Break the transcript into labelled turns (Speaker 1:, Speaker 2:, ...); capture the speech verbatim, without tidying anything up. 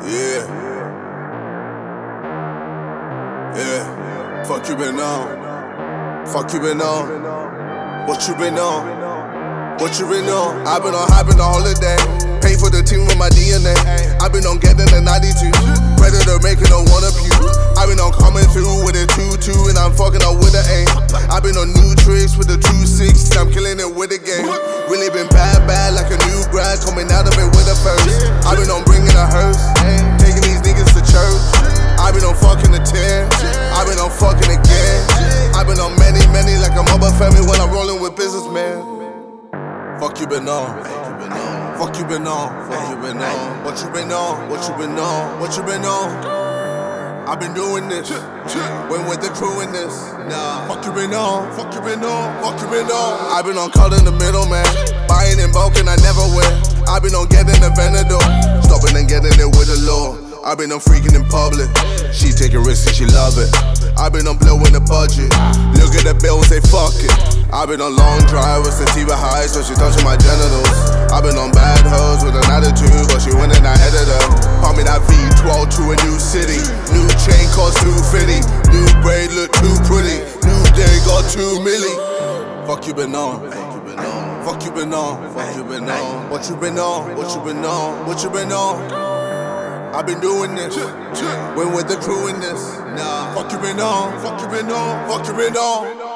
Speaker 1: Yeah. Yeah. Fuck you been on. Fuck you been on. What you been on? What you been on? I've been on hype in the holiday. Pay for the team with my D N A. I've been on getting the ninety-two. Predator making a one of you. I've been on coming through with a two two and I'm fucking up with an A. I've been on new tricks with the two six. I'm killing it with the game. Really been bad, bad like a new grad. Coming out of it with a first. I've been on bringing a hearse. Taking these niggas to church. I've been on fucking the ten. I've been on fucking again. I've been on many, many like a mother family when I'm rolling with businessmen. Fuck you been on. Fuck you been on. Fuck you been on. What you been on? What you been on? What you been on? I've been doing this. Went with the crew in this. Nah. Fuck you been on. Fuck you been on. Fuck you been on. I've been on cutting the middle, man. Buying in bulk and I never win. I've been on getting the Venador. Stopping and getting it with the law. I've been on freaking in public. She taking risks and she love it. I've been on blowing the budget. Look at the bill and say fuck it. I've been on long drive with sativa high, so she touching my genitals. I've been on bad hoes with an attitude, but she winning ahead of them. Pump me that V twelve to a new city. New chain cost two fifty. New braid look too pretty. New day got two milli. Fuck you been on. Fuck you been on. Fuck you been on. What you been on? What you been on? What you been on? I've been doing this. Went with the crew in this. Nah. Fuck you been on. Fuck you been on. Fuck you been on.